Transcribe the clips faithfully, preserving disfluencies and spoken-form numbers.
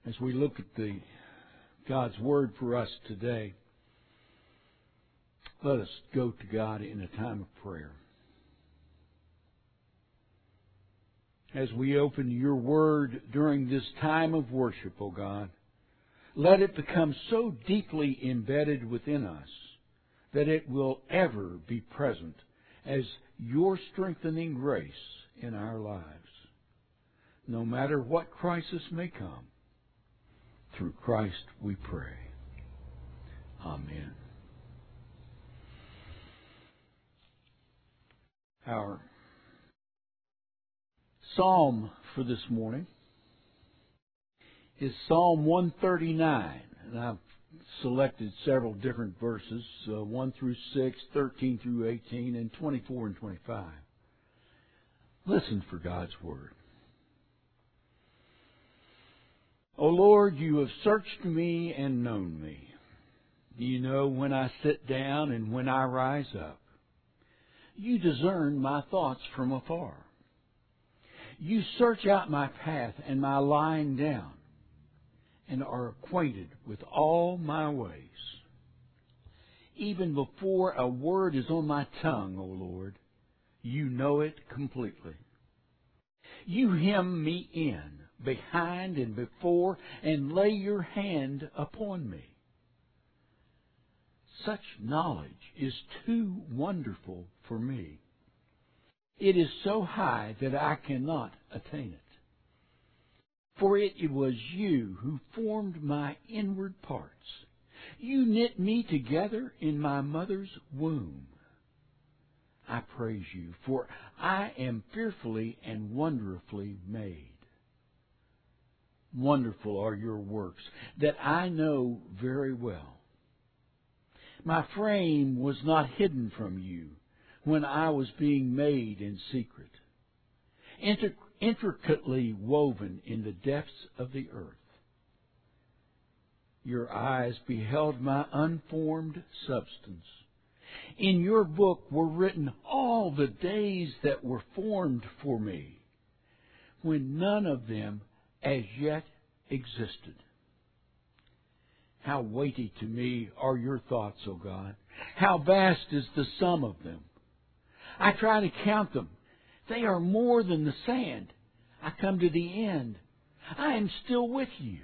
As we look at the God's Word for us today, let us go to God in a time of prayer. As we open your Word during this time of worship, O God, let it become so deeply embedded within us that it will ever be present as your strengthening grace in our lives. No matter what crisis may come, through Christ we pray. Amen. Our psalm for this morning is Psalm one thirty-nine. And I've selected several different verses, uh, one through six, thirteen through eighteen, and twenty-four and twenty-five. Listen for God's Word. O Lord, you have searched me and known me. You know when I sit down and when I rise up. You discern my thoughts from afar. You search out my path and my lying down, and are acquainted with all my ways. Even before a word is on my tongue, O Lord, you know it completely. You hem me in, behind and before, and lay your hand upon me. Such knowledge is too wonderful for me. It is so high that I cannot attain it. For it was you who formed my inward parts. You knit me together in my mother's womb. I praise you, for I am fearfully and wonderfully made. Wonderful are your works that I know very well. My frame was not hidden from you when I was being made in secret, Inter- intricately woven in the depths of the earth. Your eyes beheld my unformed substance. In your book were written all the days that were formed for me, when none of them as yet existed. How weighty to me are your thoughts, O God. How vast is the sum of them. I try to count them. They are more than the sand. I come to the end. I am still with you.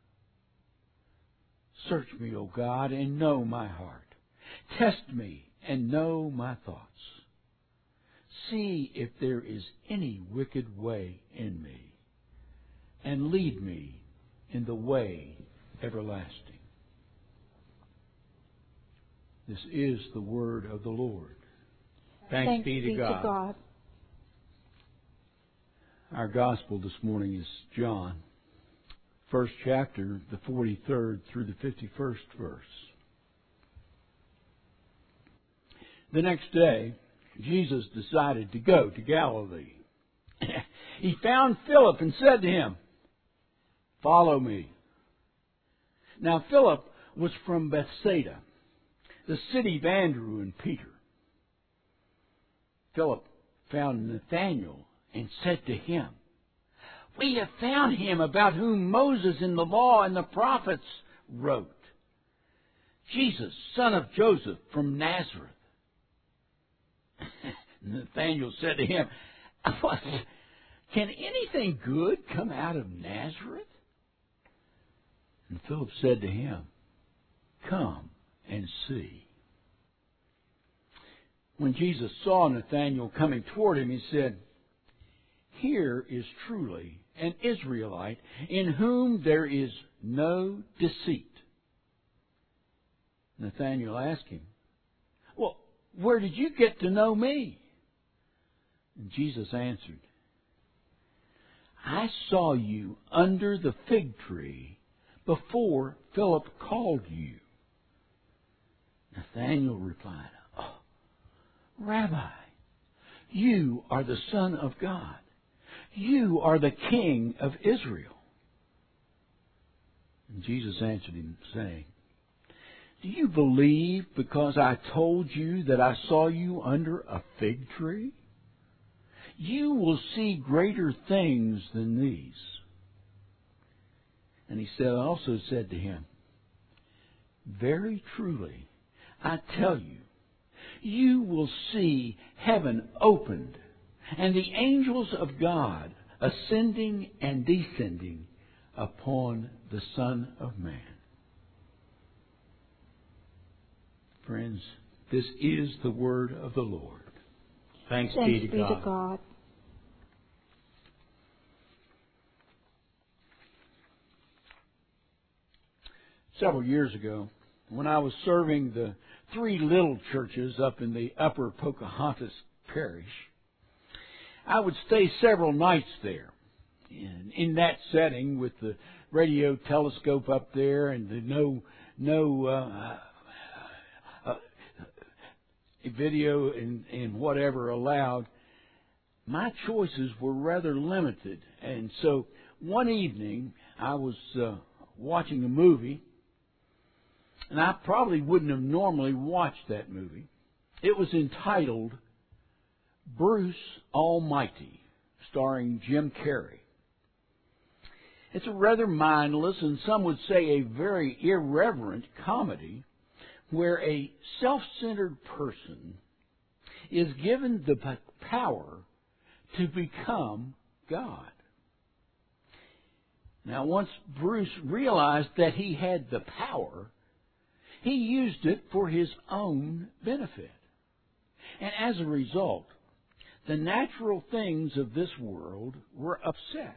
Search me, O God, and know my heart. Test me and know my thoughts. See if there is any wicked way in me, and lead me in the way everlasting. This is the word of the Lord. Thanks, Thanks be, to, be God. to God. Our gospel this morning is John, first chapter, the forty-third through the fifty-first verse. The next day, Jesus decided to go to Galilee. He found Philip and said to him, "Follow me." Now Philip was from Bethsaida, the city of Andrew and Peter. Philip found Nathanael and said to him, "We have found him about whom Moses in the law and the prophets wrote, Jesus, son of Joseph from Nazareth." Nathanael said to him, "What? Can anything good come out of Nazareth?" And Philip said to him, "Come and see." When Jesus saw Nathanael coming toward him, he said, "Here is truly an Israelite in whom there is no deceit." Nathanael asked him, "Well, where did you get to know me?" And Jesus answered, "I saw you under the fig tree before Philip called you." Nathanael replied, "Oh, Rabbi, you are the Son of God. You are the King of Israel." And Jesus answered him, saying, "Do you believe because I told you that I saw you under a fig tree? You will see greater things than these." And he said, also said to him, very truly, I tell you, you will see heaven opened and the angels of God ascending and descending upon the Son of Man. Friends, this is the word of the Lord. Thanks, Thanks be to be God. to God. Several years ago, when I was serving the three little churches up in the upper Pocahontas Parish, I would stay several nights there. In, in that setting, with the radio telescope up there and the no no uh, uh, video and, and whatever allowed, my choices were rather limited. And so one evening I was uh, watching a movie, and I probably wouldn't have normally watched that movie. It was entitled Bruce Almighty, starring Jim Carrey. It's a rather mindless and some would say a very irreverent comedy where a self-centered person is given the power to become God. Now, once Bruce realized that he had the power, he used it for his own benefit. And as a result, the natural things of this world were upset.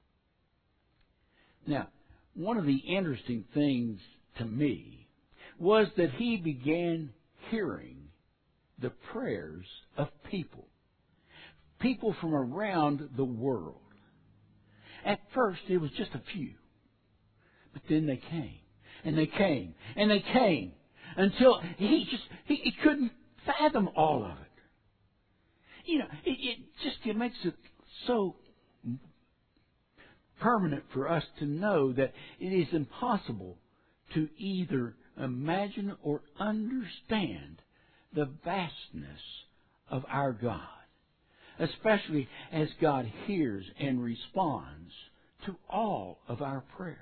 Now, one of the interesting things to me was that he began hearing the prayers of people, people from around the world. At first, it was just a few, but then they came, and they came, and they came, until he just, he, he couldn't fathom all of it. You know, it, it just it makes it so permanent for us to know that it is impossible to either imagine or understand the vastness of our God, especially as God hears and responds to all of our prayers.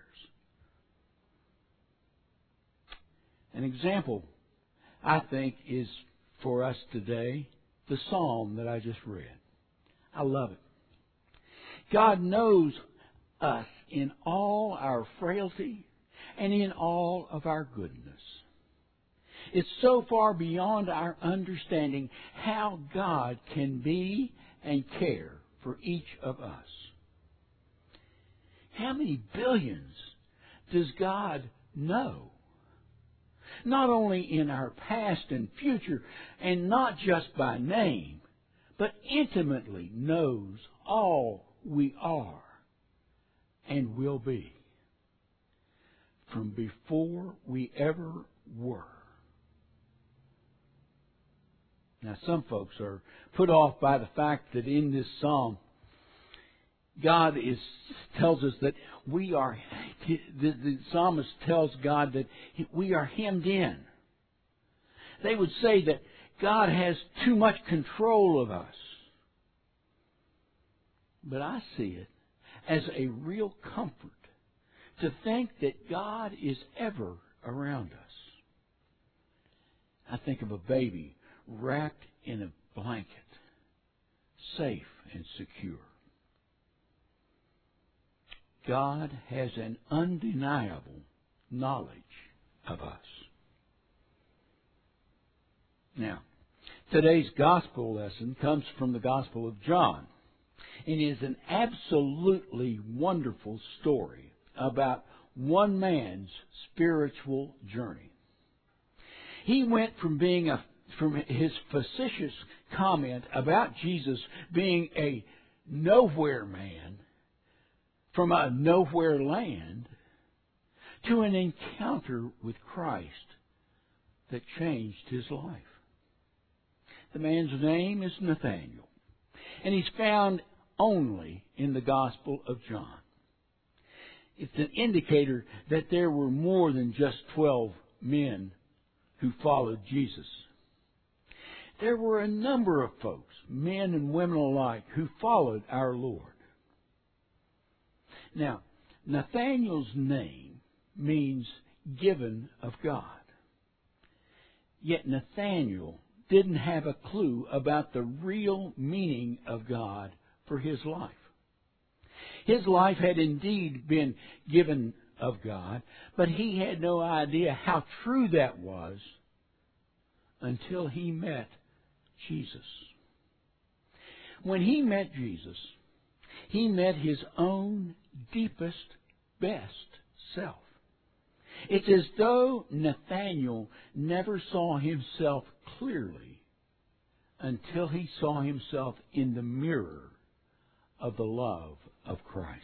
An example, I think, is for us today the psalm that I just read. I love it. God knows us in all our frailty and in all of our goodness. It's so far beyond our understanding how God can be and care for each of us. How many billions does God know? Not only in our past and future, and not just by name, but intimately knows all we are and will be from before we ever were. Now, some folks are put off by the fact that in this psalm, God is tells us that we are, the, the psalmist tells God that we are hemmed in. They would say that God has too much control of us. But I see it as a real comfort to think that God is ever around us. I think of a baby wrapped in a blanket, safe and secure. God has an undeniable knowledge of us. Now, today's gospel lesson comes from the Gospel of John. It is an absolutely wonderful story about one man's spiritual journey. He went from being a from his facetious comment about Jesus being a nowhere man from a nowhere land to an encounter with Christ that changed his life. The man's name is Nathanael, and he's found only in the Gospel of John. It's an indicator that there were more than just twelve men who followed Jesus. There were a number of folks, men and women alike, who followed our Lord. Now, Nathanael's name means given of God. Yet Nathanael didn't have a clue about the real meaning of God for his life. His life had indeed been given of God, but he had no idea how true that was until he met Jesus. When he met Jesus, he met his own deepest, best self. It's as though Nathanael never saw himself clearly until he saw himself in the mirror of the love of Christ.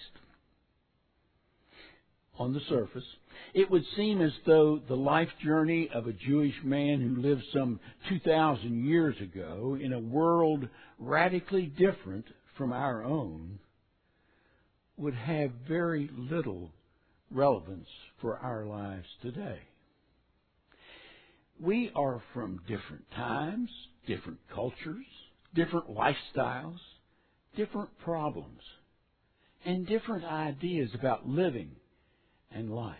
On the surface, it would seem as though the life journey of a Jewish man who lived some two thousand years ago in a world radically different from our own would have very little relevance for our lives today. We are from different times, different cultures, different lifestyles, different problems, and different ideas about living and life.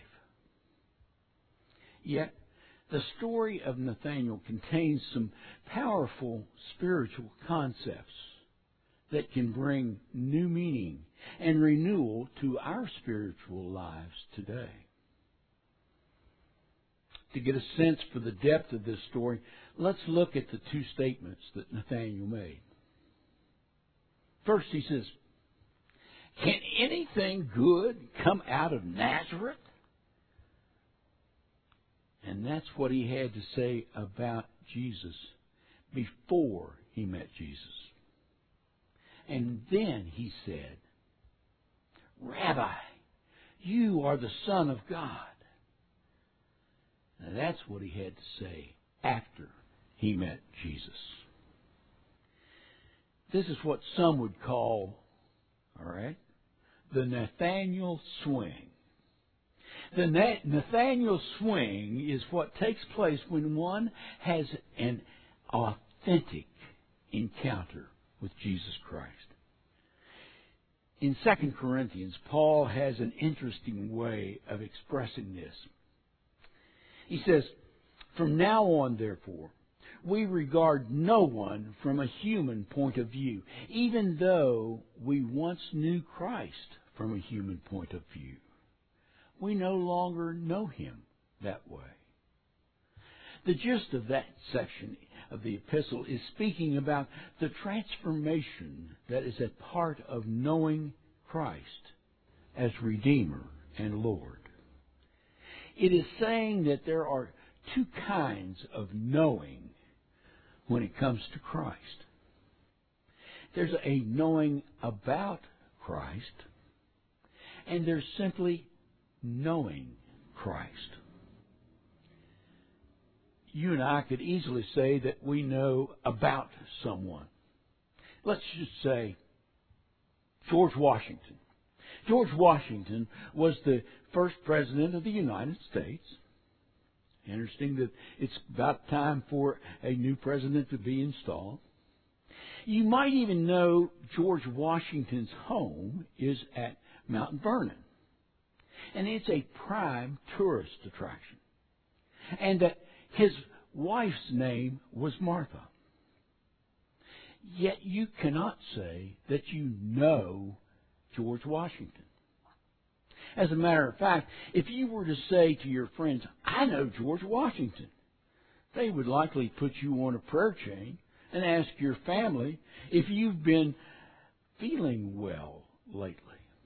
Yet, the story of Nathanael contains some powerful spiritual concepts that can bring new meaning and renewal to our spiritual lives today. To get a sense for the depth of this story, let's look at the two statements that Nathanael made. First, he says, "Can anything good come out of Nazareth?" And that's what he had to say about Jesus before he met Jesus. And then he said, "Rabbi, you are the Son of God." Now that's what he had to say after he met Jesus. This is what some would call, all right, the Nathanael swing. The Nathanael swing is what takes place when one has an authentic encounter with Jesus Christ. In Second Corinthians, Paul has an interesting way of expressing this. He says, "From now on, therefore, we regard no one from a human point of view, even though we once knew Christ from a human point of view. We no longer know him that way." The gist of that section of the epistle is speaking about the transformation that is a part of knowing Christ as Redeemer and Lord. It is saying that there are two kinds of knowing when it comes to Christ. There's a knowing about Christ, and there's simply knowing Christ. You and I could easily say that we know about someone. Let's just say George Washington. George Washington was the first president of the United States. Interesting that it's about time for a new president to be installed. You might even know George Washington's home is at Mount Vernon. And it's a prime tourist attraction. And that his wife's name was Martha. Yet you cannot say that you know George Washington. As a matter of fact, if you were to say to your friends, "I know George Washington," they would likely put you on a prayer chain and ask your family if you've been feeling well lately.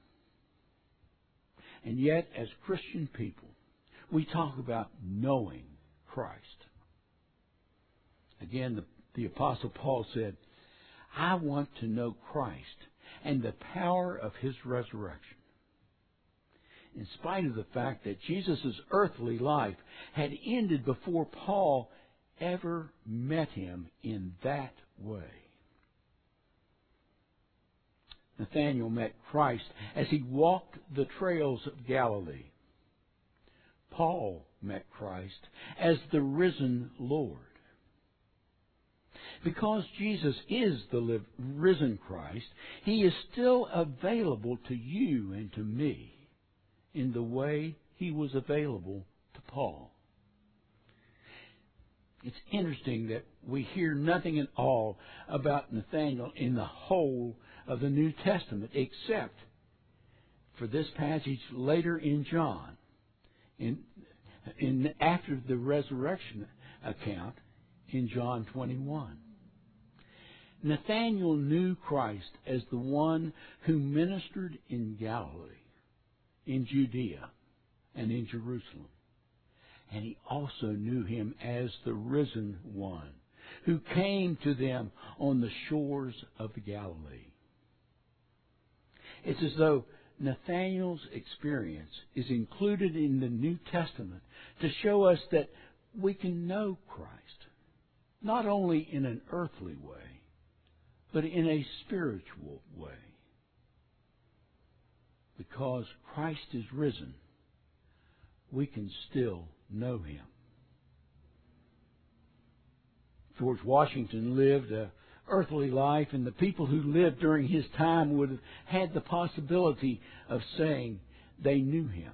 And yet, as Christian people, we talk about knowing Christ. Again, the, the Apostle Paul said, "I want to know Christ and the power of his resurrection." In spite of the fact that Jesus' earthly life had ended before Paul ever met him in that way. Nathanael met Christ as he walked the trails of Galilee. Paul met Christ as the risen Lord. Because Jesus is the risen Christ, he is still available to you and to me in the way he was available to Paul. It's interesting that we hear nothing at all about Nathanael in the whole of the New Testament except for this passage later in John, in, in after the resurrection account in John twenty-one. Nathanael knew Christ as the one who ministered in Galilee, in Judea, and in Jerusalem. And he also knew him as the risen one who came to them on the shores of the Galilee. It's as though Nathanael's experience is included in the New Testament to show us that we can know Christ, not only in an earthly way, but in a spiritual way. Because Christ is risen, we can still know Him. George Washington lived an earthly life, and the people who lived during his time would have had the possibility of saying they knew Him.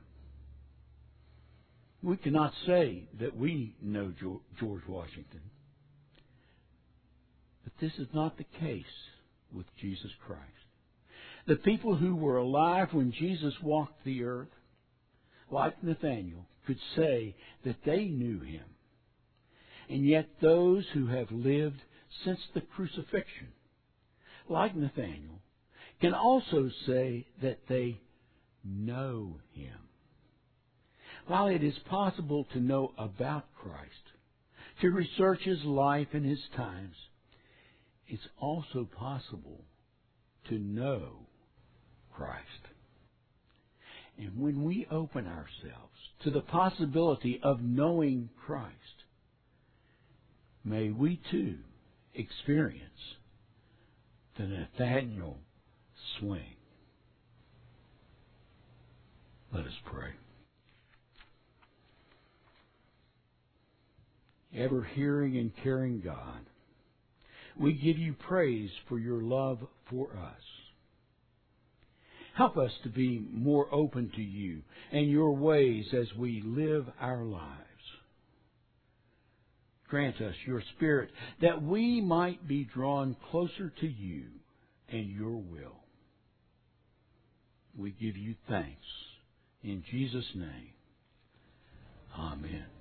We cannot say that we know George Washington. But this is not the case with Jesus Christ. The people who were alive when Jesus walked the earth, like Nathanael, could say that they knew Him. And yet those who have lived since the crucifixion, like Nathanael, can also say that they know Him. While it is possible to know about Christ, to research His life and His times, it's also possible to know Christ. And when we open ourselves to the possibility of knowing Christ, may we too experience the Nathanael swing. Let us pray. Ever-hearing and caring God, we give You praise for Your love for us. Help us to be more open to You and Your ways as we live our lives. Grant us Your Spirit that we might be drawn closer to You and Your will. We give You thanks. In Jesus' name, amen.